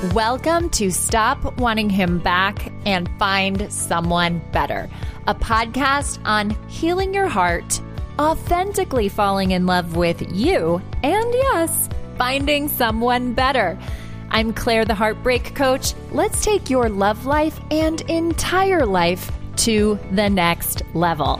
Welcome to Stop Wanting Him Back and Find Someone Better, a podcast on healing your heart, authentically falling in love with you, and yes, finding someone better. I'm Claire, the Heartbreak Coach. Let's take your love life and entire life to the next level.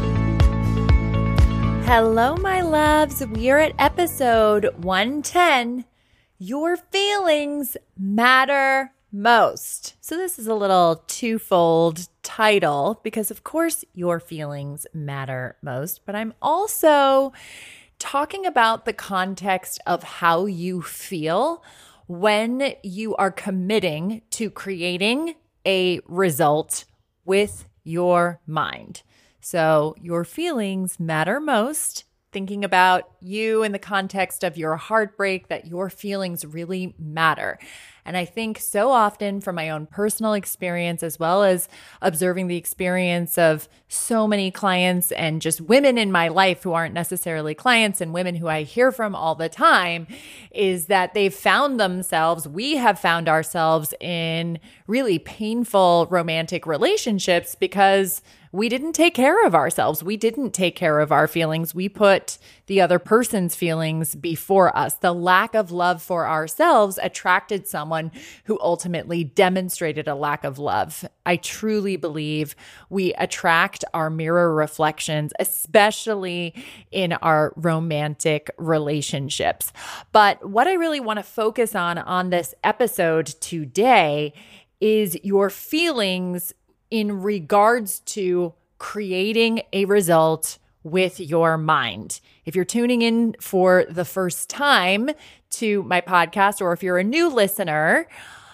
Hello, my loves. We are at episode 110. Your feelings matter most. So this is a little twofold title because, of course, your feelings matter most, but I'm also talking about the context of how you feel when you are committing to creating a result with your mind. So your feelings matter most. Thinking about you in the context of your heartbreak, that your feelings really matter. And I think so often from my own personal experience, as well as observing the experience of so many clients and just women in my life who aren't necessarily clients and women who I hear from all the time, is that they've found themselves, we have found ourselves in really painful romantic relationships because we didn't take care of ourselves. We didn't take care of our feelings. We put the other person's feelings before us. The lack of love for ourselves attracted someone who ultimately demonstrated a lack of love. I truly believe we attract our mirror reflections, especially in our romantic relationships. But what I really want to focus on this episode today is your feelings in regards to creating a result with your mind. If you're tuning in for the first time to my podcast, or if you're a new listener,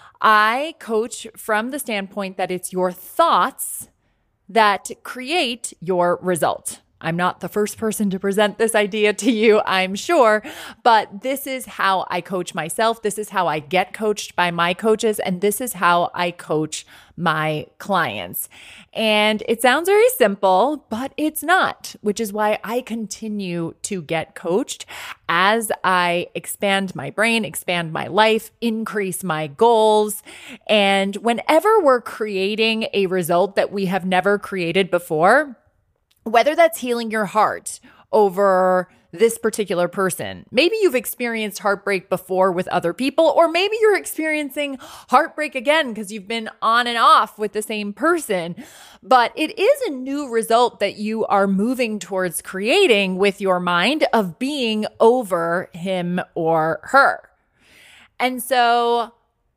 I coach from the standpoint that it's your thoughts that create your result. I'm not the first person to present this idea to you, I'm sure, but this is how I coach myself. This is how I get coached by my coaches, and this is how I coach my clients. And it sounds very simple, but it's not, which is why I continue to get coached as I expand my brain, expand my life, increase my goals. And whenever we're creating a result that we have never created before, whether that's healing your heart over this particular person, maybe you've experienced heartbreak before with other people, or maybe you're experiencing heartbreak again because you've been on and off with the same person, but it is a new result that you are moving towards creating with your mind of being over him or her. And so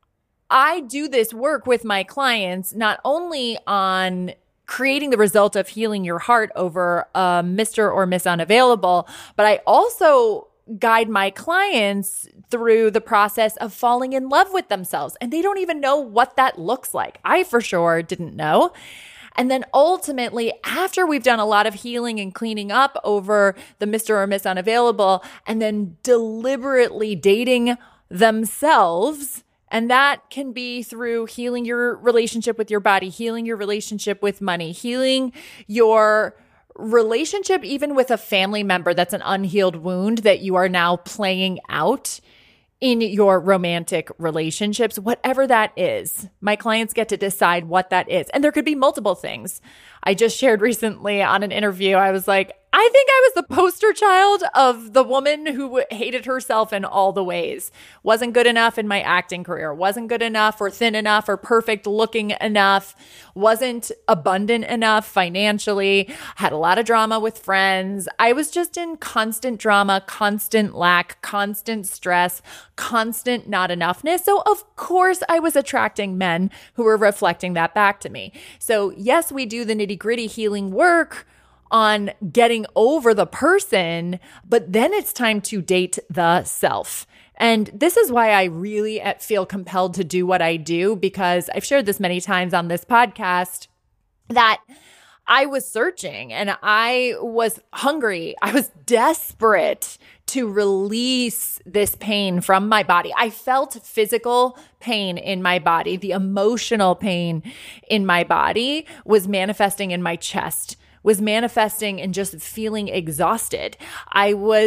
I do this work with my clients, not only on creating the result of healing your heart over Mr. or Miss Unavailable, but I also guide my clients through the process of falling in love with themselves. And they don't even know what that looks like. I for sure didn't know. And then ultimately, after we've done a lot of healing and cleaning up over the Mr. or Miss Unavailable, and then deliberately dating themselves, and that can be through healing your relationship with your body, healing your relationship with money, healing your relationship even with a family member that's an unhealed wound that you are now playing out in your romantic relationships, whatever that is. My clients get to decide what that is. And there could be multiple things. I just shared recently on an interview, I was like, I think I was the poster child of the woman who hated herself in all the ways. Wasn't good enough in my acting career. Wasn't good enough or thin enough or perfect looking enough. Wasn't abundant enough financially. Had a lot of drama with friends. I was just in constant drama, constant lack, constant stress, constant not enoughness. So of course I was attracting men who were reflecting that back to me. So yes, we do the nitty-gritty healing work on getting over the person, but then it's time to date the self. And this is why I really feel compelled to do what I do, because I've shared this many times on this podcast that I was searching and I was hungry. I was desperate to release this pain from my body. I felt physical pain in my body. The emotional pain in my body was manifesting in my chest, was manifesting in just feeling exhausted. I was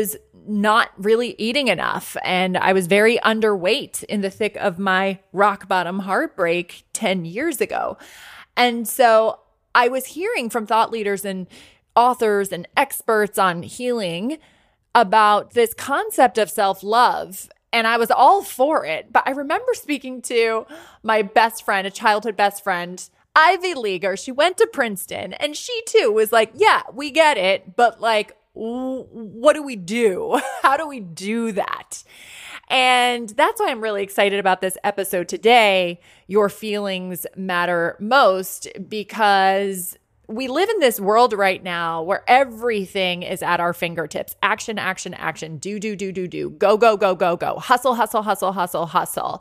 not really eating enough. And I was very underweight in the thick of my rock bottom heartbreak 10 years ago. And so I was hearing from thought leaders and authors and experts on healing about this concept of self-love. And I was all for it. But I remember speaking to my best friend, a childhood best friend, Ivy Leaguer. She went to Princeton, and she too was like, yeah, we get it. But like, what do we do? How do we do that? And that's why I'm really excited about this episode today. Your feelings matter most, because we live in this world right now where everything is at our fingertips. Action, action, action. Do. Go, go, go, go, go. Hustle, hustle, hustle, hustle, hustle.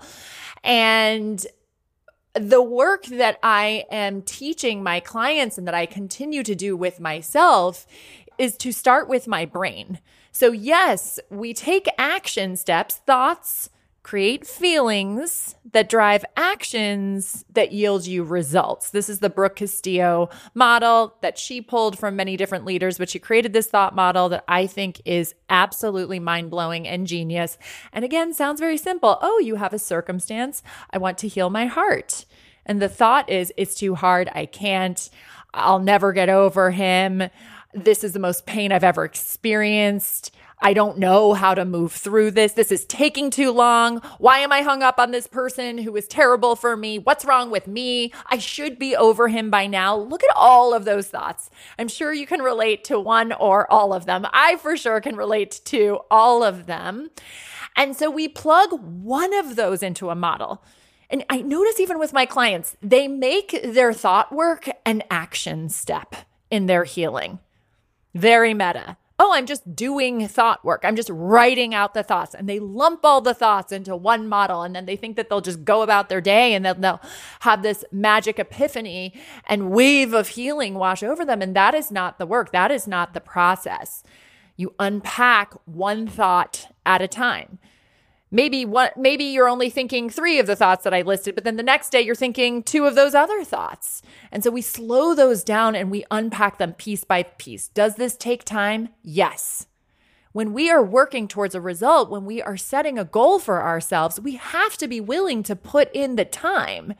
And the work that I am teaching my clients and that I continue to do with myself is to start with my brain. So yes, we take action steps, thoughts, create feelings that drive actions that yield you results. This is the Brooke Castillo model that she pulled from many different leaders, but she created this thought model that I think is absolutely mind-blowing and genius. And again, sounds very simple. Oh, you have a circumstance. I want to heal my heart. And the thought is, it's too hard. I can't. I'll never get over him. This is the most pain I've ever experienced. I don't know how to move through this. This is taking too long. Why am I hung up on this person who is terrible for me? What's wrong with me? I should be over him by now. Look at all of those thoughts. I'm sure you can relate to one or all of them. I for sure can relate to all of them. And so we plug one of those into a model. And I notice even with my clients, they make their thought work an action step in their healing. Very meta. Oh, I'm just doing thought work. I'm just writing out the thoughts. And they lump all the thoughts into one model. And then they think that they'll just go about their day and they'll have this magic epiphany and wave of healing wash over them. And that is not the work. That is not the process. You unpack one thought at a time. Maybe you're only thinking 3 of the thoughts that I listed, but then the next day you're thinking 2 of those other thoughts. And so we slow those down and we unpack them piece by piece. Does this take time? Yes. When we are working towards a result, when we are setting a goal for ourselves, we have to be willing to put in the time.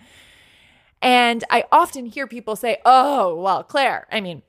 And I often hear people say, oh, well, Claire,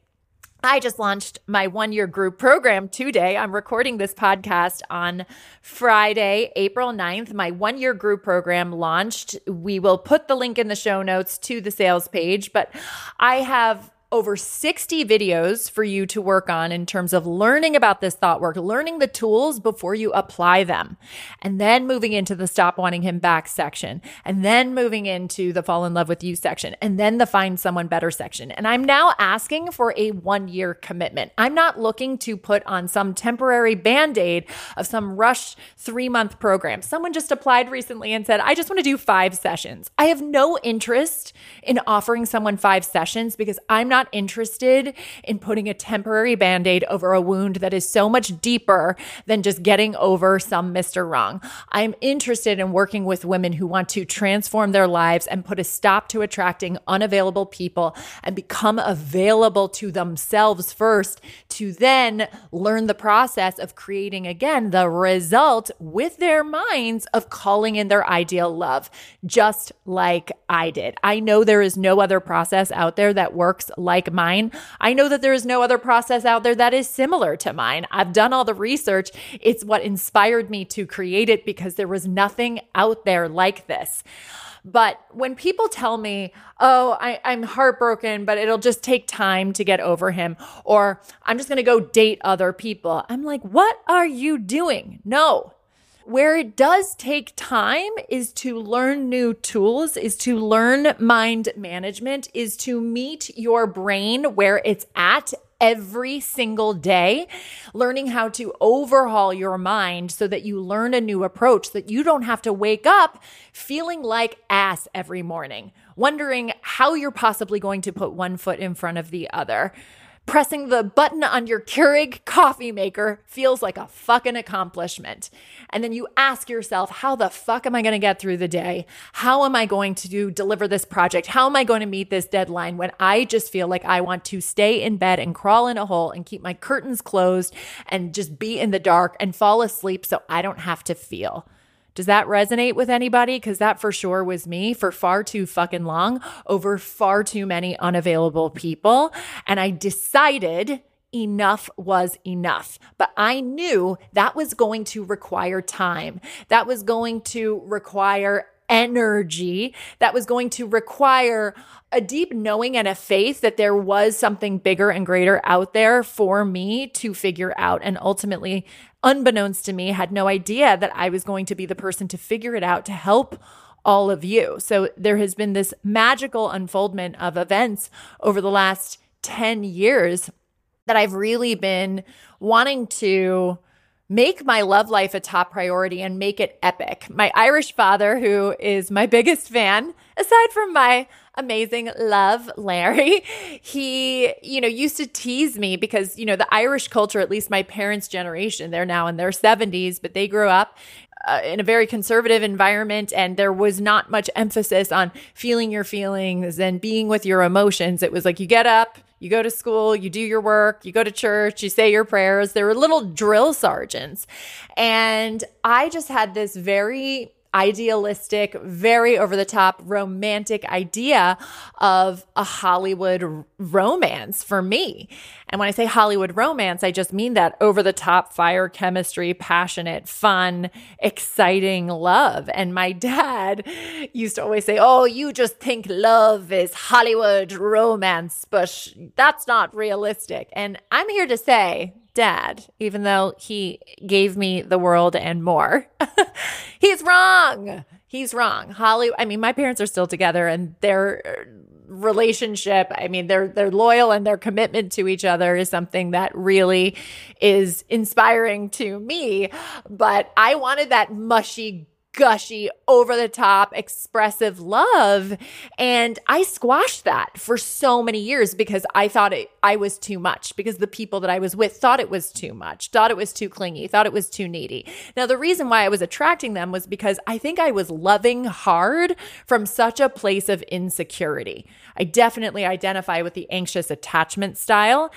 I just launched my 1-year group program today. I'm recording this podcast on Friday, April 9th. My 1-year group program launched. We will put the link in the show notes to the sales page, but I have over 60 videos for you to work on in terms of learning about this thought work, learning the tools before you apply them, and then moving into the stop wanting him back section, and then moving into the fall in love with you section, and then the find someone better section. And I'm now asking for a 1-year commitment. I'm not looking to put on some temporary Band-Aid of some rush 3-month program. Someone just applied recently and said, I just want to do 5 sessions. I have no interest in offering someone 5 sessions because I'm not interested in putting a temporary Band-Aid over a wound that is so much deeper than just getting over some Mr. Wrong. I'm interested in working with women who want to transform their lives and put a stop to attracting unavailable people and become available to themselves first, to then learn the process of creating again the result with their minds of calling in their ideal love, just like I did. I know there is no other process out there that works like mine. I know that there is no other process out there that is similar to mine. I've done all the research. It's what inspired me to create it because there was nothing out there like this. But when people tell me, oh, I'm heartbroken, but it'll just take time to get over him, or I'm just going to go date other people, I'm like, what are you doing? No. Where it does take time is to learn new tools, is to learn mind management, is to meet your brain where it's at every single day, learning how to overhaul your mind so that you learn a new approach, that you don't have to wake up feeling like ass every morning, wondering how you're possibly going to put one foot in front of the other. pressing the button on your Keurig coffee maker feels like a fucking accomplishment. And then you ask yourself, how the fuck am I going to get through the day? How am I going to deliver this project? How am I going to meet this deadline when I just feel like I want to stay in bed and crawl in a hole and keep my curtains closed and just be in the dark and fall asleep so I don't have to feel? Does that resonate with anybody? Because that for sure was me for far too fucking long over far too many unavailable people. And I decided enough was enough. But I knew that was going to require time. That was going to require energy. That was going to require a deep knowing and a faith that there was something bigger and greater out there for me to figure out. And ultimately, unbeknownst to me, had no idea that I was going to be the person to figure it out to help all of you. So there has been this magical unfoldment of events over the last 10 years that I've really been wanting to make my love life a top priority and make it epic. My Irish father, who is my biggest fan, aside from my amazing love, Larry, he, used to tease me because, the Irish culture, at least my parents' generation, they're now in their 70s, but they grew up in a very conservative environment, and there was not much emphasis on feeling your feelings and being with your emotions. It was like you get up, you go to school, you do your work, you go to church, you say your prayers. They were little drill sergeants. And I just had this very idealistic, very over the top romantic idea of a Hollywood romance for me. And when I say Hollywood romance, I just mean that over the top fire chemistry, passionate, fun, exciting love. And my dad used to always say, oh, you just think love is Hollywood romance, but that's not realistic. And I'm here to say, Dad, even though he gave me the world and more, he's wrong. He's wrong. My parents are still together, and their relationship, they're loyal, and their commitment to each other is something that really is inspiring to me. But I wanted that mushy, gushy, over the top, expressive love. And I squashed that for so many years because I thought I was too much, because the people that I was with thought it was too much, thought it was too clingy, thought it was too needy. Now, the reason why I was attracting them was because I think I was loving hard from such a place of insecurity. I definitely identify with the anxious attachment style.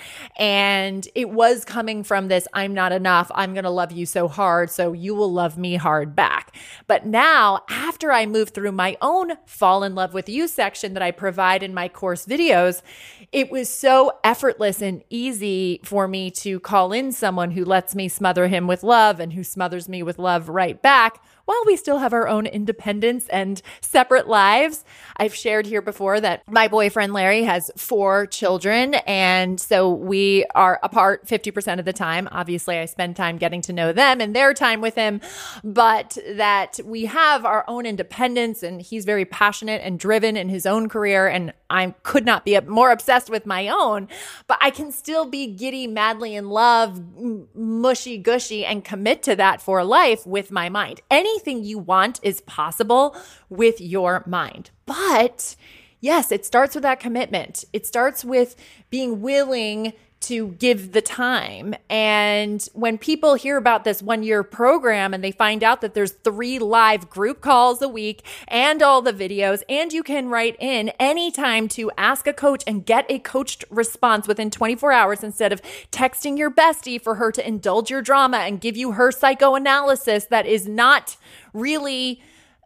And it was coming from this, I'm not enough. I'm going to love you so hard, so you will love me hard back. But now, after I moved through my own fall in love with you section that I provide in my course videos, it was so effortless and easy for me to call in someone who lets me smother him with love and who smothers me with love right back, while we still have our own independence and separate lives. I've shared here before that my boyfriend Larry has 4 children, and so we are apart 50% of the time. Obviously, I spend time getting to know them and their time with him, but that we have our own independence, and he's very passionate and driven in his own career, and I could not be more obsessed with my own, but I can still be giddy, madly in love, mushy gushy, and commit to that for life with my mind. Anything you want is possible with your mind. But yes, it starts with that commitment. It starts with being willing to give the time. And when people hear about this 1-year program and they find out that there's 3 live group calls a week and all the videos, and you can write in anytime to ask a coach and get a coached response within 24 hours instead of texting your bestie for her to indulge your drama and give you her psychoanalysis that is not really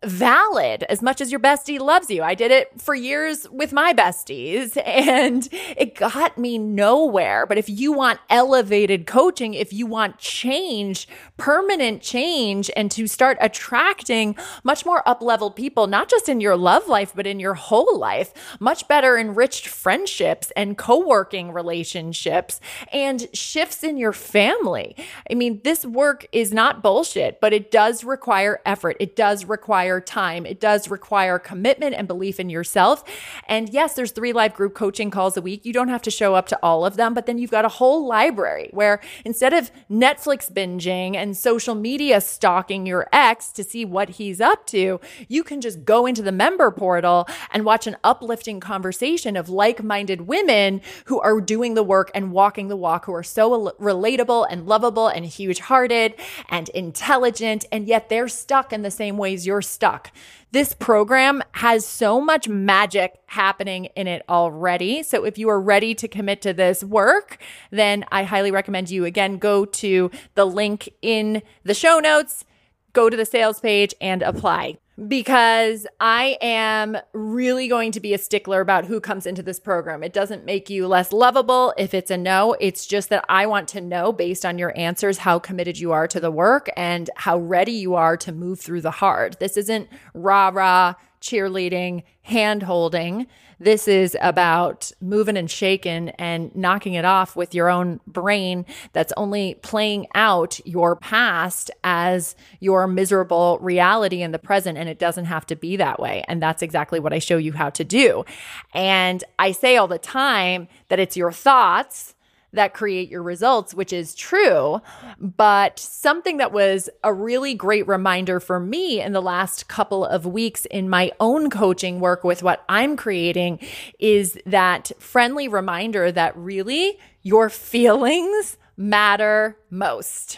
valid as much as your bestie loves you. I did it for years with my besties and it got me nowhere. But if you want elevated coaching, if you want change, permanent change, and to start attracting much more up-leveled people, not just in your love life, but in your whole life, much better enriched friendships and co-working relationships and shifts in your family. This work is not bullshit, but it does require effort. It does require require time. It does require commitment and belief in yourself. And yes, there's 3 live group coaching calls a week. You don't have to show up to all of them, but then you've got a whole library where instead of Netflix binging and social media stalking your ex to see what he's up to, you can just go into the member portal and watch an uplifting conversation of like-minded women who are doing the work and walking the walk, who are so relatable and lovable and huge-hearted and intelligent, and yet they're stuck in the same ways you're stuck. This program has so much magic happening in it already. So if you are ready to commit to this work, then I highly recommend you, again, go to the link in the show notes, go to the sales page and apply. Because I am really going to be a stickler about who comes into this program. It doesn't make you less lovable if it's a no. It's just that I want to know, based on your answers, how committed you are to the work and how ready you are to move through the hard. This isn't rah-rah, cheerleading, hand-holding. This is about moving and shaking and knocking it off with your own brain that's only playing out your past as your miserable reality in the present. And it doesn't have to be that way. And that's exactly what I show you how to do. And I say all the time that it's your thoughts that create your results, which is true. But something that was a really great reminder for me in the last couple of weeks in my own coaching work with what I'm creating is that friendly reminder that really your feelings matter most.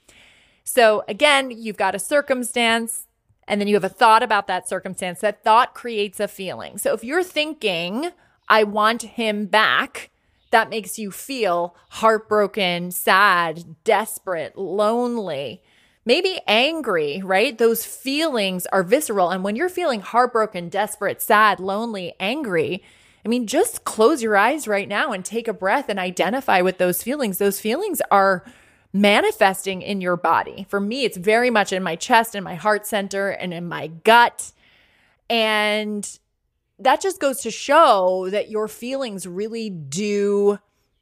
So again, you've got a circumstance, and then you have a thought about that circumstance. That thought creates a feeling. So if you're thinking, I want him back, that makes you feel heartbroken, sad, desperate, lonely, maybe angry, right? Those feelings are visceral. And when you're feeling heartbroken, desperate, sad, lonely, angry, I mean, just close your eyes right now and take a breath and identify with those feelings. Those feelings are manifesting in your body. For me, it's very much in my chest and my heart center and in my gut. And that just goes to show that your feelings really do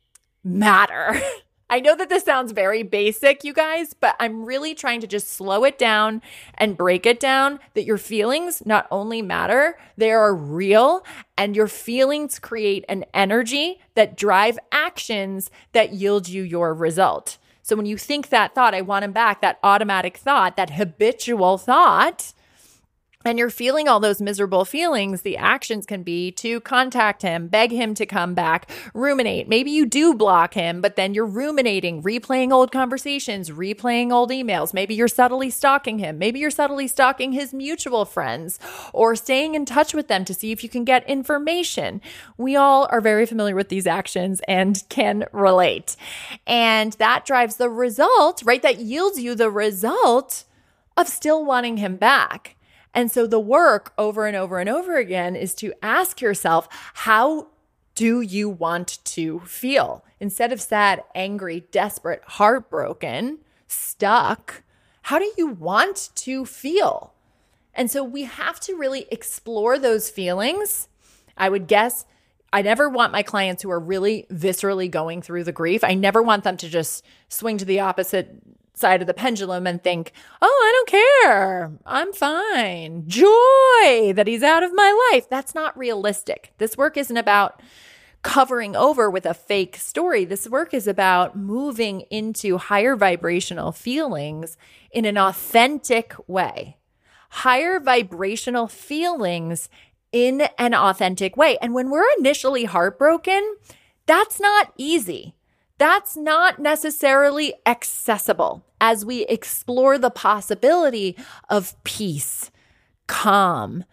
matter. I know that this sounds very basic, you guys, but I'm really trying to just slow it down and break it down that your feelings not only matter, they are real, and your feelings create an energy that drive actions that yield you your result. So when you think that thought, I want him back, that automatic thought, that habitual thought, and you're feeling all those miserable feelings, the actions can be to contact him, beg him to come back, ruminate. Maybe you do block him, but then you're ruminating, replaying old conversations, replaying old emails. Maybe you're subtly stalking him. Maybe you're subtly stalking his mutual friends or staying in touch with them to see if you can get information. We all are very familiar with these actions and can relate. And that drives the result, right? That yields you the result of still wanting him back. And so the work over and over and over again is to ask yourself, how do you want to feel? Instead of sad, angry, desperate, heartbroken, stuck, how do you want to feel? And so we have to really explore those feelings. I would guess I never want my clients who are really viscerally going through the grief. I never want them to just swing to the opposite side of the pendulum and think, oh, I don't care. I'm fine. Joy that he's out of my life. That's not realistic. This work isn't about covering over with a fake story. This work is about moving into higher vibrational feelings in an authentic way. Higher vibrational feelings in an authentic way. And when we're initially heartbroken, that's not easy. That's not necessarily accessible as we explore the possibility of peace, calm,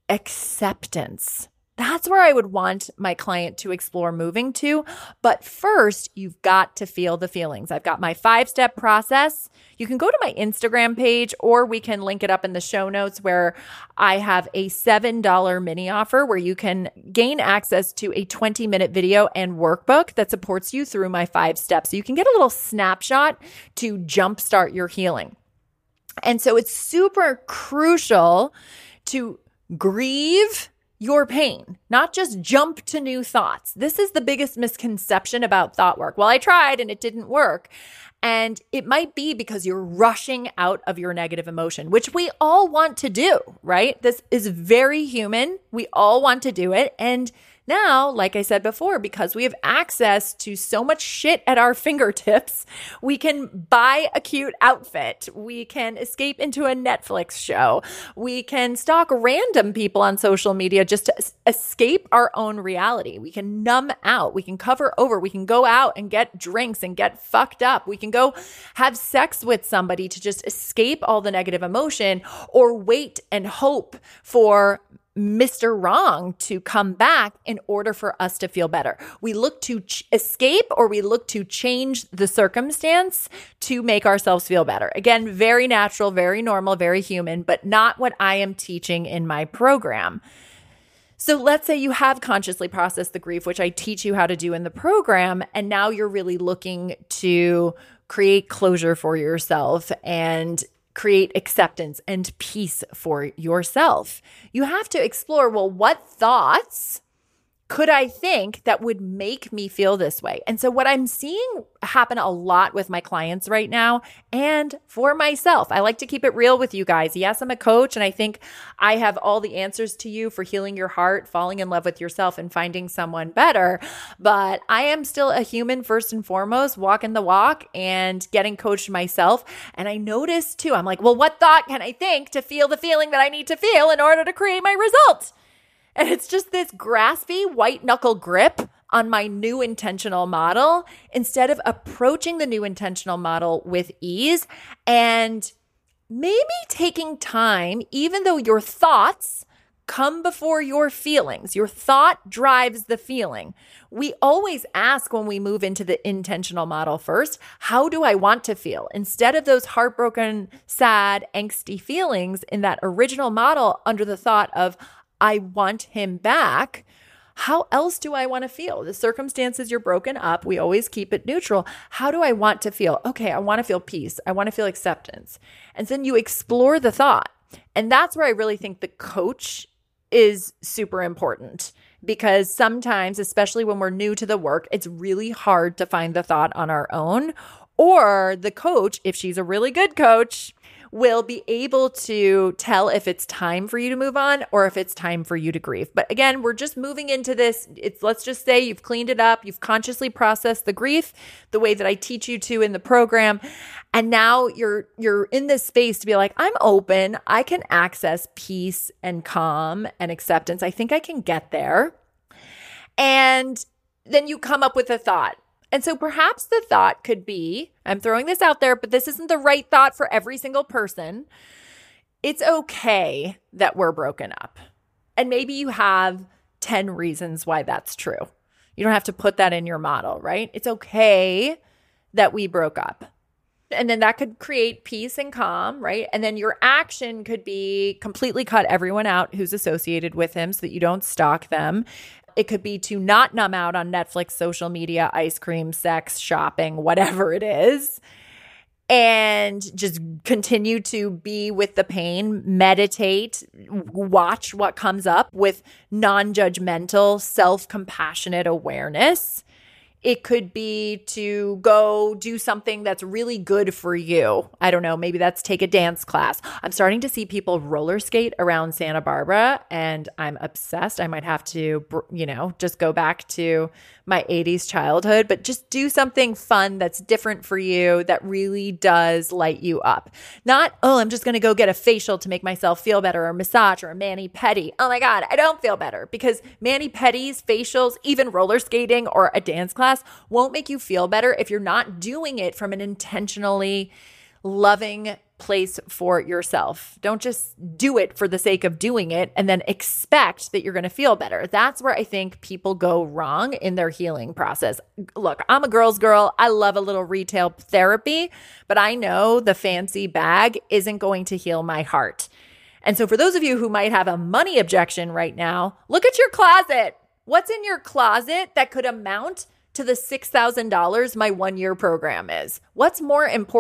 acceptance. That's where I would want my client to explore moving to. But first, you've got to feel the feelings. I've got my 5-step process. You can go to my Instagram page, or we can link it up in the show notes, where I have a $7 mini offer where you can gain access to a 20-minute video and workbook that supports you through my 5 steps. So you can get a little snapshot to jumpstart your healing. And so it's super crucial to grieve your pain, not just jump to new thoughts. This is the biggest misconception about thought work. Well, I tried and it didn't work. And it might be because you're rushing out of your negative emotion, which we all want to do, right? This is very human. We all want to do it. And now, like I said before, because we have access to so much shit at our fingertips, we can buy a cute outfit. We can escape into a Netflix show. We can stalk random people on social media just to escape our own reality. We can numb out. We can cover over. We can go out and get drinks and get fucked up. We can go have sex with somebody to just escape all the negative emotion, or wait and hope for Mr. Wrong to come back in order for us to feel better. We look to escape, or we look to change the circumstance to make ourselves feel better. Again, very natural, very normal, very human, but not what I am teaching in my program. So let's say you have consciously processed the grief, which I teach you how to do in the program, and now you're really looking to create closure for yourself and create acceptance and peace for yourself. You have to explore, well, what thoughts could I think that would make me feel this way? And so what I'm seeing happen a lot with my clients right now, and for myself, I like to keep it real with you guys. Yes, I'm a coach, and I think I have all the answers to you for healing your heart, falling in love with yourself, and finding someone better. But I am still a human first and foremost, walking the walk and getting coached myself. And I noticed too, I'm like, well, what thought can I think to feel the feeling that I need to feel in order to create my result? And it's just this graspy white knuckle grip on my new intentional model instead of approaching the new intentional model with ease and maybe taking time, even though your thoughts come before your feelings. Your thought drives the feeling. We always ask when we move into the intentional model first, how do I want to feel? Instead of those heartbroken, sad, angsty feelings in that original model under the thought of, I want him back. How else do I want to feel? The circumstances you're broken up, we always keep it neutral. How do I want to feel? Okay, I want to feel peace. I want to feel acceptance. And then you explore the thought. And that's where I really think the coach is super important, because sometimes, especially when we're new to the work, it's really hard to find the thought on our own. Or the coach, if she's a really good coach, will be able to tell if it's time for you to move on or if it's time for you to grieve. But again, we're just moving into this. Let's just say you've cleaned it up. You've consciously processed the grief the way that I teach you to in the program. And now you're in this space to be like, I'm open. I can access peace and calm and acceptance. I think I can get there. And then you come up with a thought. And so perhaps the thought could be, I'm throwing this out there, but this isn't the right thought for every single person. It's okay that we're broken up. And maybe you have 10 reasons why that's true. You don't have to put that in your model, right? It's okay that we broke up. And then that could create peace and calm, right? And then your action could be completely cut everyone out who's associated with him so that you don't stalk them. It could be to not numb out on Netflix, social media, ice cream, sex, shopping, whatever it is, and just continue to be with the pain, meditate, watch what comes up with non-judgmental, self-compassionate awareness. It could be to go do something that's really good for you. I don't know, maybe that's take a dance class. I'm starting to see people roller skate around Santa Barbara, and I'm obsessed. I might have to, just go back to my 80s childhood, but just do something fun that's different for you that really does light you up. Not, I'm just going to go get a facial to make myself feel better, or a massage, or a mani-pedi. Oh my God, I don't feel better, because mani-pedis, facials, even roller skating or a dance class won't make you feel better if you're not doing it from an intentionally loving place for yourself. Don't just do it for the sake of doing it and then expect that you're going to feel better. That's where I think people go wrong in their healing process. Look, I'm a girl's girl. I love a little retail therapy, but I know the fancy bag isn't going to heal my heart. And so for those of you who might have a money objection right now, look at your closet. What's in your closet that could amount to the $6,000 my 1-year program is? What's more important?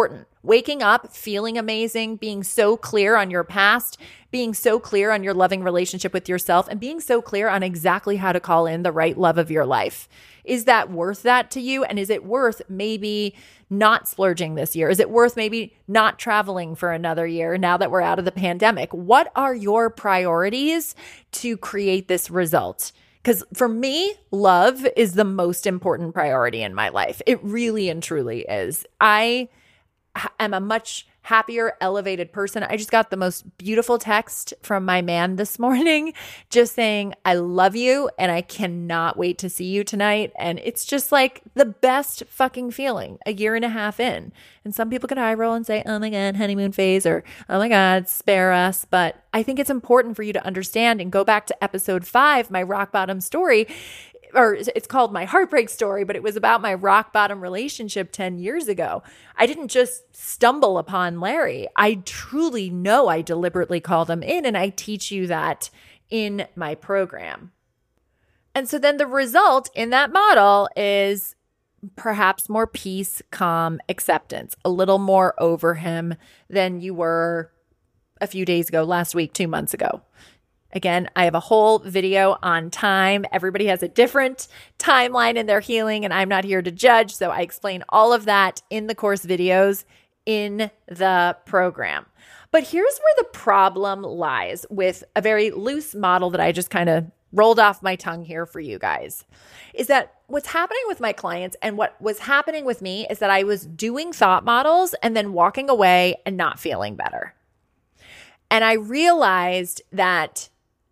Waking up, feeling amazing, being so clear on your past, being so clear on your loving relationship with yourself, and being so clear on exactly how to call in the right love of your life. Is that worth that to you? And is it worth maybe not splurging this year? Is it worth maybe not traveling for another year now that we're out of the pandemic? What are your priorities to create this result? Because for me, love is the most important priority in my life. It really and truly is. I am a much happier, elevated person. I just got the most beautiful text from my man this morning, just saying, I love you and I cannot wait to see you tonight. And it's just like the best fucking feeling a year and a half in. And some people could eye roll and say, oh my God, honeymoon phase, or oh my God, spare us. But I think it's important for you to understand and go back to episode 5, my rock bottom story. Or it's called my heartbreak story, but it was about my rock bottom relationship 10 years ago. I didn't just stumble upon Larry. I truly know I deliberately called him in, and I teach you that in my program. And so then the result in that model is perhaps more peace, calm, acceptance, a little more over him than you were a few days ago, last week, 2 months ago. Again, I have a whole video on time. Everybody has a different timeline in their healing, and I'm not here to judge. So I explain all of that in the course videos in the program. But here's where the problem lies with a very loose model that I just kind of rolled off my tongue here for you guys, is that what's happening with my clients and what was happening with me is that I was doing thought models and then walking away and not feeling better. And I realized that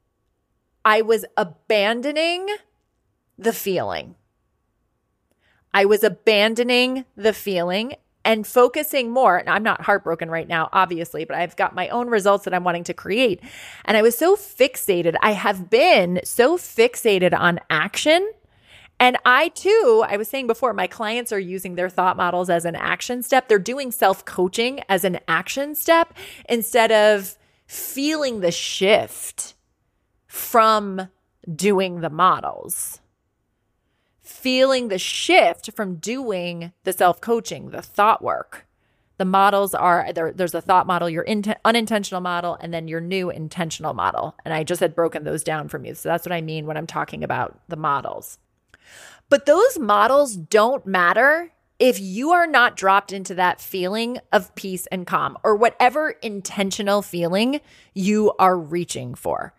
I was abandoning the feeling. I was abandoning the feeling and focusing more. And I'm not heartbroken right now, obviously, but I've got my own results that I'm wanting to create. And I was so fixated. I have been so fixated on action. And I was saying before, my clients are using their thought models as an action step. They're doing self-coaching as an action step instead of feeling the shift from doing the models, feeling the shift from doing the self-coaching, the thought work. The models are, there's a thought model, your unintentional model, and then your new intentional model. And I just had broken those down from you. So that's what I mean when I'm talking about the models. But those models don't matter if you are not dropped into that feeling of peace and calm, or whatever intentional feeling you are reaching for.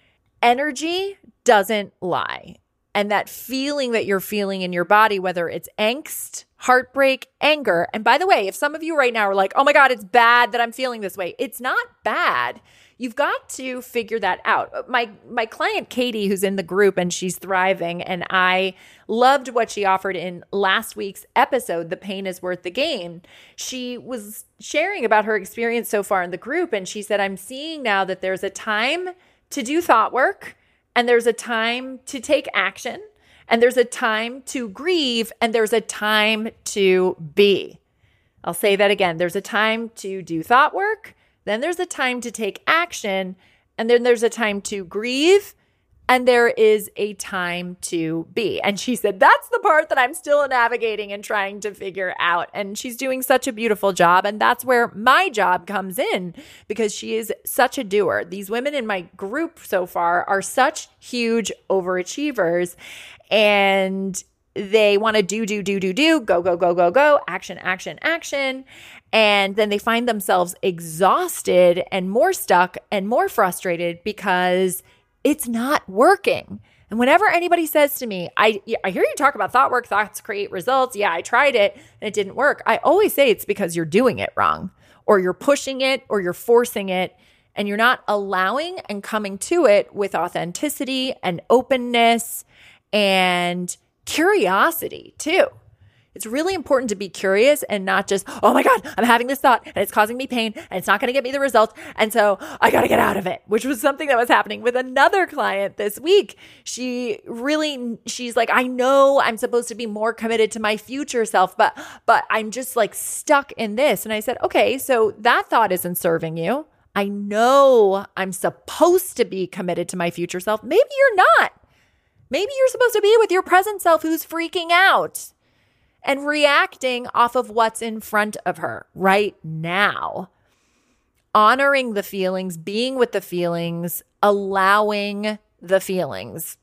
Energy doesn't lie. And that feeling that you're feeling in your body, whether it's angst, heartbreak, anger. And by the way, if some of you right now are like, oh my God, it's bad that I'm feeling this way. It's not bad. You've got to figure that out. My client, Katie, who's in the group and she's thriving, and I loved what she offered in last week's episode, The Pain is Worth the Gain. She was sharing about her experience so far in the group. And she said, I'm seeing now that there's a time to do thought work, and there's a time to take action, and there's a time to grieve, and there's a time to be. I'll say that again. There's a time to do thought work, then there's a time to take action, and then there's a time to grieve, and there is a time to be. And she said, that's the part that I'm still navigating and trying to figure out. And she's doing such a beautiful job. And that's where my job comes in, because she is such a doer. These women in my group so far are such huge overachievers, and they want to do, go, action. And then they find themselves exhausted and more stuck and more frustrated because it's not working. And whenever anybody says to me, I hear you talk about thought work, thoughts create results. Yeah, I tried it and it didn't work. I always say it's because you're doing it wrong, or you're pushing it, or you're forcing it, and you're not allowing and coming to it with authenticity and openness and curiosity too. It's really important to be curious and not just, oh my God, I'm having this thought and it's causing me pain and it's not going to get me the results. And so I got to get out of it, which was something that was happening with another client this week. She's like, I know I'm supposed to be more committed to my future self, but I'm just like stuck in this. And I said, okay, so that thought isn't serving you. I know I'm supposed to be committed to my future self. Maybe you're not. Maybe you're supposed to be with your present self who's freaking out. and reacting off of what's in front of her right now. Honoring the feelings, being with the feelings, allowing the feelings.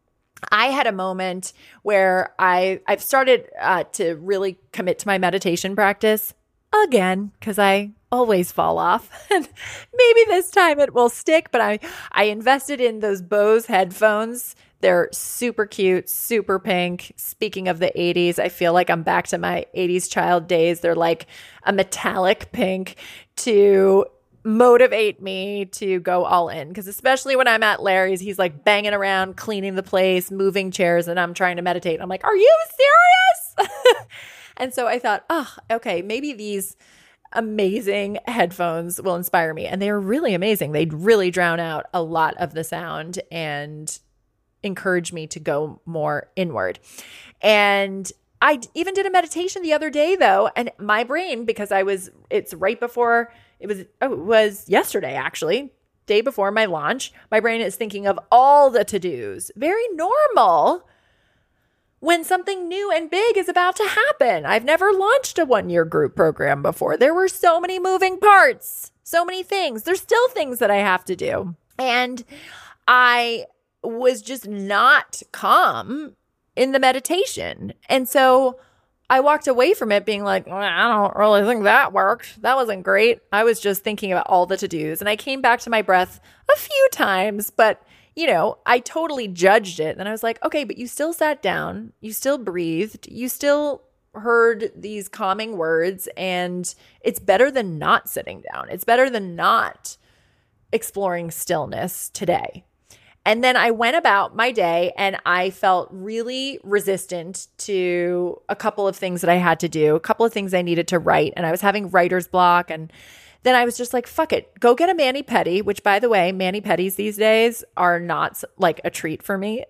I had a moment where I've started to really commit to my meditation practice again, because I always fall off. And maybe this time it will stick, but I invested in those Bose headphones. They're super cute, super pink. Speaking of the 80s, I feel like I'm back to my 80s child days. They're like a metallic pink to motivate me to go all in. Because especially when I'm at Larry's, he's like banging around, cleaning the place, moving chairs, and I'm trying to meditate. I'm like, are you serious? And so I thought, oh, okay, maybe these amazing headphones will inspire me. And they were really amazing. They'd really drown out a lot of the sound and encourage me to go more inward. And I even did a meditation the other day though, and my brain, because it's right before, it was yesterday actually, day before my launch, my brain is thinking of all the to-dos. Very normal when something new and big is about to happen. I've never launched a 1-year group program before. There were so many moving parts, so many things. There's still things that I have to do. And I was just not calm in the meditation. And so I walked away from it being like, I don't really think that worked. That wasn't great. I was just thinking about all the to-dos. And I came back to my breath a few times, but I totally judged it. And I was like, okay, but you still sat down, you still breathed, you still heard these calming words, and it's better than not sitting down. It's better than not exploring stillness today. And then I went about my day and I felt really resistant to a couple of things that I had to do, a couple of things I needed to write. And I was having writer's block. And then I was just like, fuck it, go get a mani-pedi, which by the way, mani-pedis these days are not like a treat for me.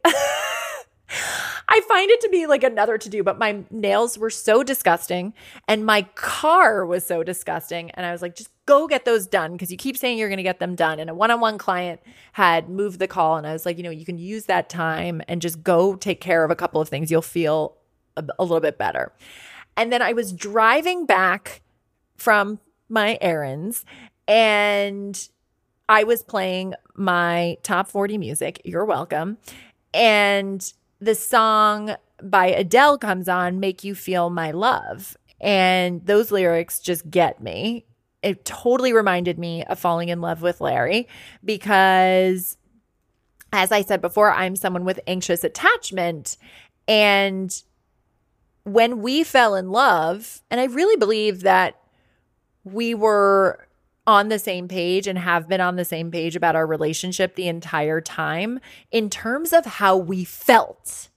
I find it to be like another to do, but my nails were so disgusting and my car was so disgusting. And I was like, just go get those done because you keep saying you're going to get them done. And a one-on-one client had moved the call and I was like, you can use that time and just go take care of a couple of things. You'll feel a little bit better. And then I was driving back from my errands and I was playing my top 40 music. You're welcome. And the song by Adele comes on, Make You Feel My Love. And those lyrics just get me. It totally reminded me of falling in love with Larry because, as I said before, I'm someone with anxious attachment. And when we fell in love, and I really believe that we were on the same page and have been on the same page about our relationship the entire time in terms of how we felt.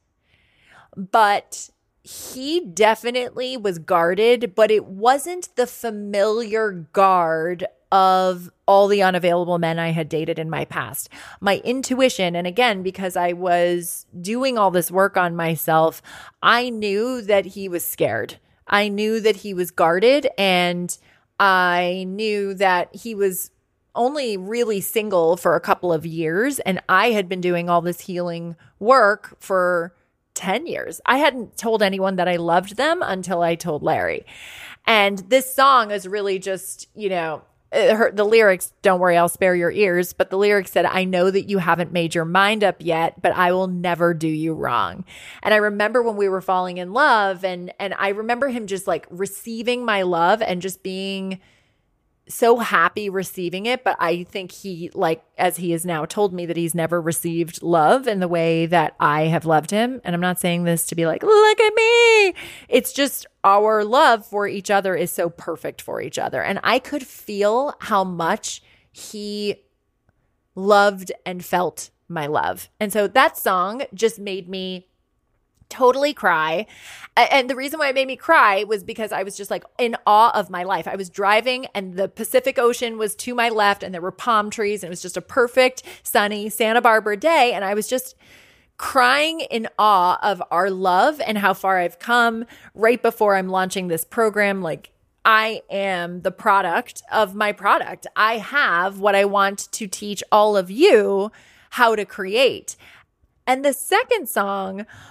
But he definitely was guarded, but it wasn't the familiar guard of all the unavailable men I had dated in my past. My intuition, and again, because I was doing all this work on myself, I knew that he was scared. I knew that he was guarded, and I knew that he was only really single for a couple of years, and I had been doing all this healing work for 10 years. I hadn't told anyone that I loved them until I told Larry. And this song is really just, the lyrics, don't worry, I'll spare your ears, but the lyrics said, I know that you haven't made your mind up yet, but I will never do you wrong. And I remember when we were falling in love and I remember him just like receiving my love and just being so happy receiving it. But I think he, like, as he has now told me, that he's never received love in the way that I have loved him. And I'm not saying this to be like, look at me. It's just our love for each other is so perfect for each other. And I could feel how much he loved and felt my love. And so that song just made me totally cry. And the reason why it made me cry was because I was just like in awe of my life. I was driving and the Pacific Ocean was to my left and there were palm trees and it was just a perfect sunny Santa Barbara day. And I was just crying in awe of our love and how far I've come right before I'm launching this program. Like, I am the product of my product. I have what I want to teach all of you how to create. And the second song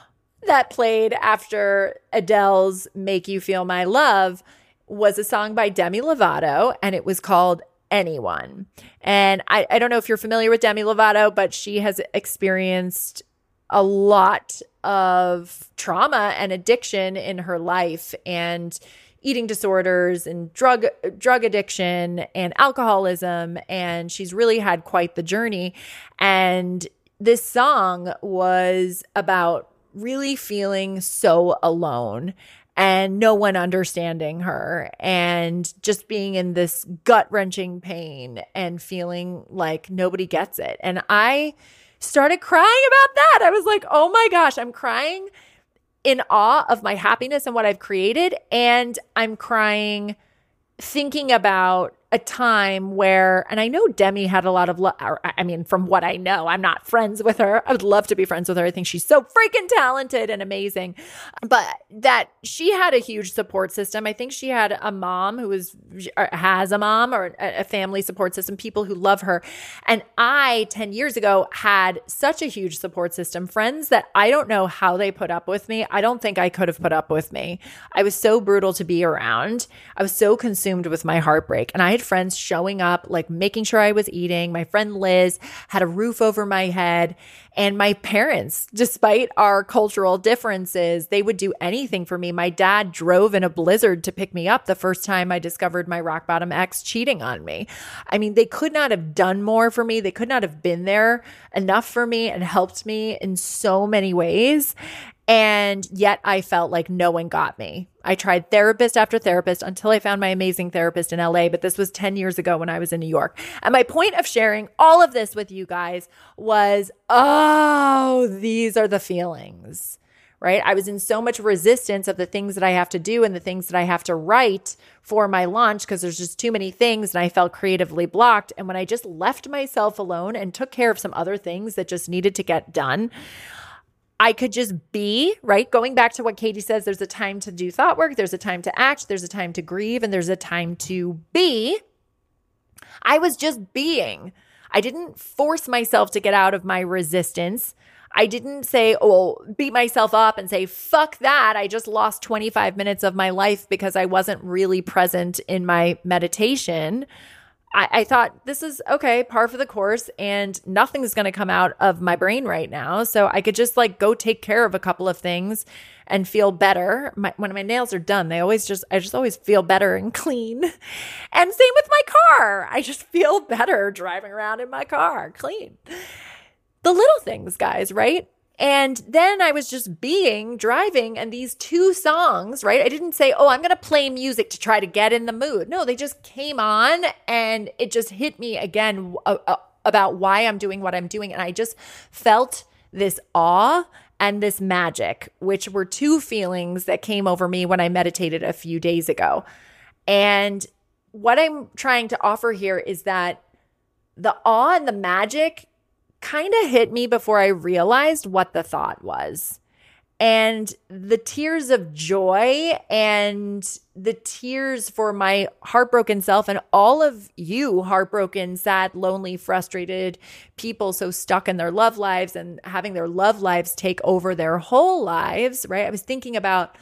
that played after Adele's Make You Feel My Love was a song by Demi Lovato, and it was called Anyone. And I don't know if you're familiar with Demi Lovato, but she has experienced a lot of trauma and addiction in her life, and eating disorders and drug addiction and alcoholism. And she's really had quite the journey. And this song was about really feeling so alone and no one understanding her, and just being in this gut-wrenching pain and feeling like nobody gets it. And I started crying about that. I was like, oh my gosh, I'm crying in awe of my happiness and what I've created. And I'm crying thinking about a time where, and I know Demi had a lot of from what I know, I'm not friends with her. I would love to be friends with her. I think she's so freaking talented and amazing. But that she had a huge support system. I think she had a mom who has a mom or a family support system, people who love her. And I, 10 years ago, had such a huge support system, friends that I don't know how they put up with me. I don't think I could have put up with me. I was so brutal to be around. I was so consumed with my heartbreak. And I had friends showing up, like making sure I was eating. My friend Liz had a roof over my head. And my parents, despite our cultural differences, they would do anything for me. My dad drove in a blizzard to pick me up the first time I discovered my rock bottom ex cheating on me. I mean, they could not have done more for me. They could not have been there enough for me and helped me in so many ways. And yet I felt like no one got me. I tried therapist after therapist until I found my amazing therapist in LA, but this was 10 years ago when I was in New York. And my point of sharing all of this with you guys was, these are the feelings, right? I was in so much resistance of the things that I have to do and the things that I have to write for my launch because there's just too many things and I felt creatively blocked. And when I just left myself alone and took care of some other things that just needed to get done, I could just be, right? Going back to what Katie says, there's a time to do thought work, there's a time to act, there's a time to grieve, and there's a time to be. I was just being. I didn't force myself to get out of my resistance. I didn't say, beat myself up and say, fuck that. I just lost 25 minutes of my life because I wasn't really present in my meditation. I thought this is okay, par for the course, and nothing's going to come out of my brain right now. So I could just go take care of a couple of things and feel better. When my nails are done, I just always feel better and clean. And same with my car. I just feel better driving around in my car, clean. The little things, guys, right? And then I was just driving, and these two songs, right? I didn't say, I'm going to play music to try to get in the mood. No, they just came on, and it just hit me again about why I'm doing what I'm doing. And I just felt this awe and this magic, which were two feelings that came over me when I meditated a few days ago. And what I'm trying to offer here is that the awe and the magic kind of hit me before I realized what the thought was. And the tears of joy and the tears for my heartbroken self and all of you heartbroken, sad, lonely, frustrated people so stuck in their love lives and having their love lives take over their whole lives, right? I was thinking about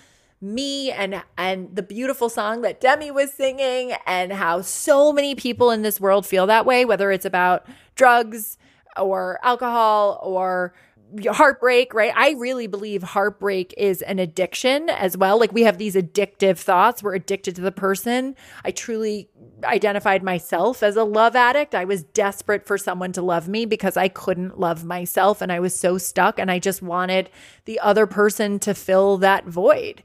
me and the beautiful song that Demi was singing and how so many people in this world feel that way, whether it's about drugs or alcohol or heartbreak, right? I really believe heartbreak is an addiction as well. Like we have these addictive thoughts. We're addicted to the person. I truly identified myself as a love addict. I was desperate for someone to love me because I couldn't love myself and I was so stuck and I just wanted the other person to fill that void.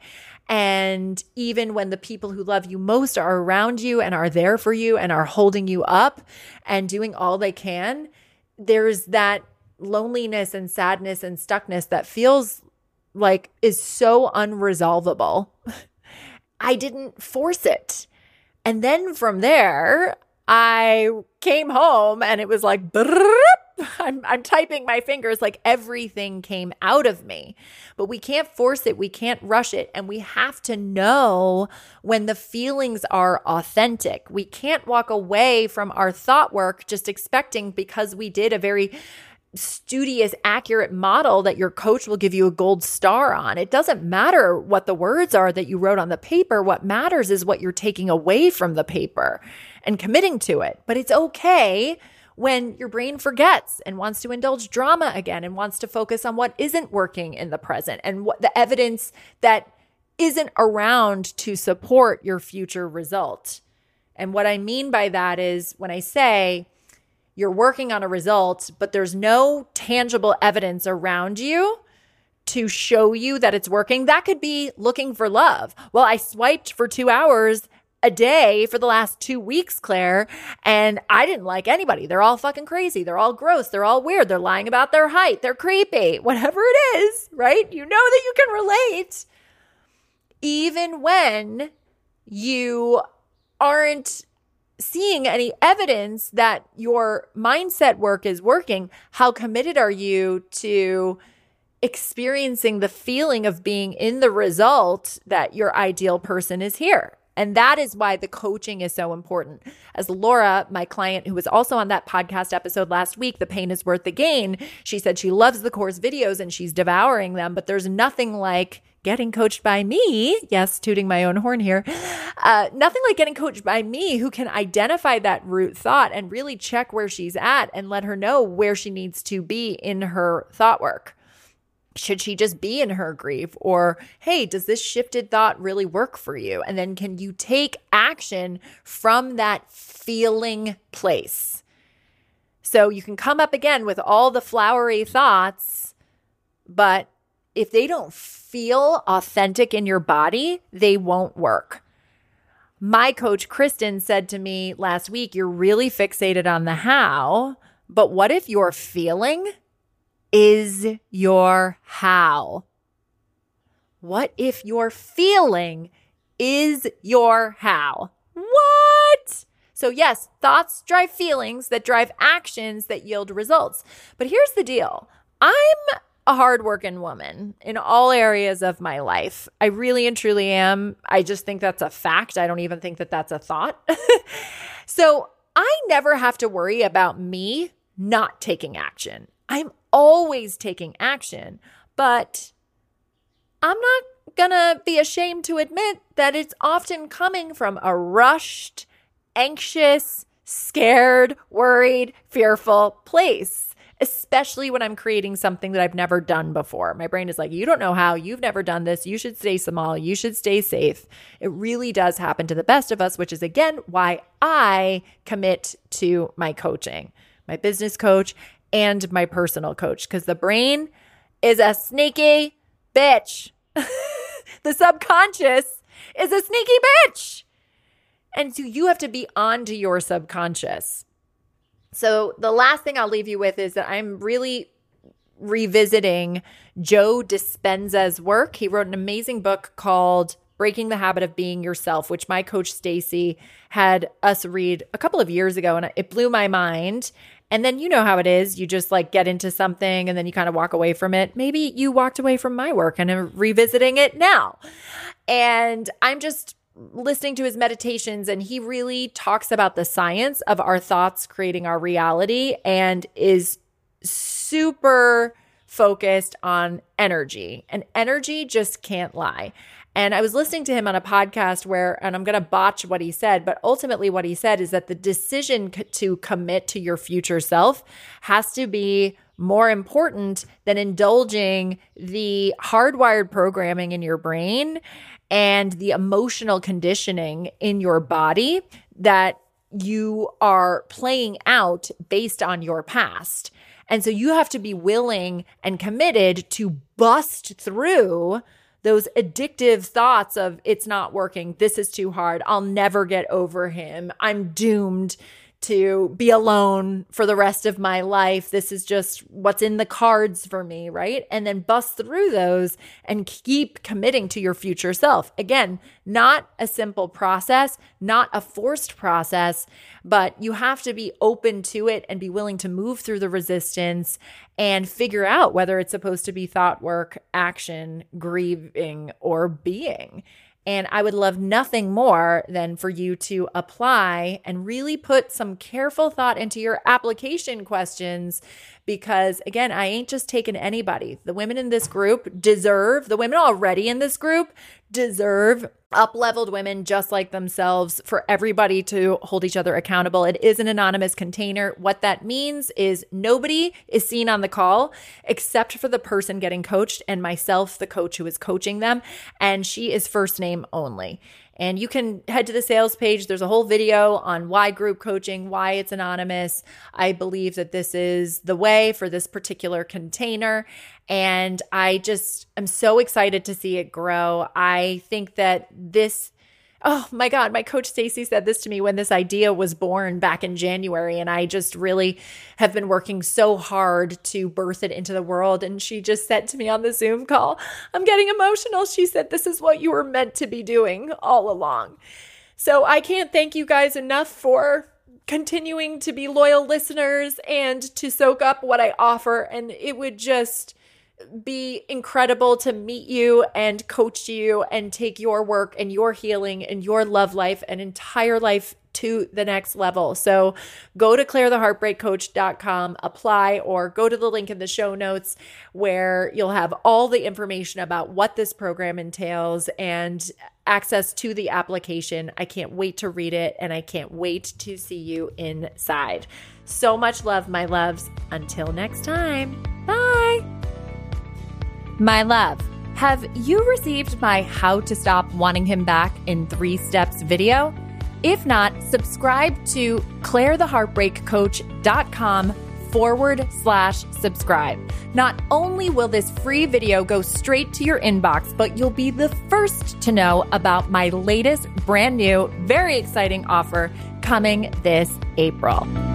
And even when the people who love you most are around you and are there for you and are holding you up and doing all they can, there's that loneliness and sadness and stuckness that feels like is so unresolvable. I didn't force it. And then from there, I came home and it was like, I'm typing my fingers, like everything came out of me. But we can't force it. We can't rush it. And we have to know when the feelings are authentic. We can't walk away from our thought work just expecting because we did a very studious, accurate model that your coach will give you a gold star on. It doesn't matter what the words are that you wrote on the paper. What matters is what you're taking away from the paper and committing to it. But it's okay when your brain forgets and wants to indulge drama again and wants to focus on what isn't working in the present and what the evidence that isn't around to support your future result. And what I mean by that is when I say you're working on a result, but there's no tangible evidence around you to show you that it's working. That could be looking for love. Well, I swiped for 2 hours a day for the last 2 weeks, Claire, and I didn't like anybody. They're all fucking crazy. They're all gross. They're all weird. They're lying about their height. They're creepy. Whatever it is, right? You know that you can relate. Even when you aren't seeing any evidence that your mindset work is working, how committed are you to experiencing the feeling of being in the result that your ideal person is here? And that is why the coaching is so important. As Laura, my client, who was also on that podcast episode last week, The Pain is Worth the Gain, she said she loves the course videos and she's devouring them, but there's nothing like getting coached by me. Yes, tooting my own horn here. Nothing like getting coached by me who can identify that root thought and really check where she's at and let her know where she needs to be in her thought work. Should she just be in her grief? Or, hey, does this shifted thought really work for you? And then can you take action from that feeling place? So you can come up again with all the flowery thoughts, but if they don't feel authentic in your body, they won't work. My coach, Kristen, said to me last week, you're really fixated on the how, but what if your feeling is your how? What if your feeling is your how? What? So yes, thoughts drive feelings that drive actions that yield results. But here's the deal. I'm a hardworking woman in all areas of my life. I really and truly am. I just think that's a fact. I don't even think that that's a thought. So I never have to worry about me not taking action. I'm always taking action, but I'm not gonna be ashamed to admit that it's often coming from a rushed, anxious, scared, worried, fearful place, especially when I'm creating something that I've never done before. My brain is like, you don't know how, you've never done this, you should stay small, you should stay safe. It really does happen to the best of us, which is again why I commit to my coaching, my business coach and my personal coach, because the brain is a sneaky bitch. The subconscious is a sneaky bitch. And so you have to be on to your subconscious. So the last thing I'll leave you with is that I'm really revisiting Joe Dispenza's work. He wrote an amazing book called Breaking the Habit of Being Yourself, which my coach Stacy had us read a couple of years ago, and it blew my mind. And then you know how it is. You just like get into something and then you kind of walk away from it. Maybe you walked away from my work and are revisiting it now. And I'm just listening to his meditations, and he really talks about the science of our thoughts creating our reality and is super focused on energy. And energy just can't lie. And I was listening to him on a podcast and I'm going to botch what he said, but ultimately what he said is that the decision to commit to your future self has to be more important than indulging the hardwired programming in your brain and the emotional conditioning in your body that you are playing out based on your past. And so you have to be willing and committed to bust through those addictive thoughts of it's not working, this is too hard, I'll never get over him, I'm doomed to be alone for the rest of my life, this is just what's in the cards for me, right? And then bust through those and keep committing to your future self. Again, not a simple process, not a forced process, but you have to be open to it and be willing to move through the resistance and figure out whether it's supposed to be thought work, action, grieving, or being. And I would love nothing more than for you to apply and really put some careful thought into your application questions, because again, I ain't just taking anybody. The women in this group the women already in this group deserve up-leveled women just like themselves, for everybody to hold each other accountable. It is an anonymous container. What that means is nobody is seen on the call except for the person getting coached and myself, the coach who is coaching them. And she is first name only. And you can head to the sales page. There's a whole video on why group coaching, why it's anonymous. I believe that this is the way for this particular container. And I'm so excited to see it grow. I think that oh my God, my coach Stacy said this to me when this idea was born back in January. And I just really have been working so hard to birth it into the world. And she just said to me on the Zoom call, I'm getting emotional. She said, this is what you were meant to be doing all along. So I can't thank you guys enough for continuing to be loyal listeners and to soak up what I offer. And it would just be incredible to meet you and coach you and take your work and your healing and your love life and entire life to the next level. So go to ClaireTheHeartbreakCoach.com, apply, or go to the link in the show notes where you'll have all the information about what this program entails and access to the application. I can't wait to read it, and I can't wait to see you inside. So much love, my loves. Until next time, bye. My love, have you received my How to Stop Wanting Him Back in 3 Steps video? If not, subscribe to ClaireTheHeartbreakCoach.com/subscribe. Not only will this free video go straight to your inbox, but you'll be the first to know about my latest brand new, very exciting offer coming this April.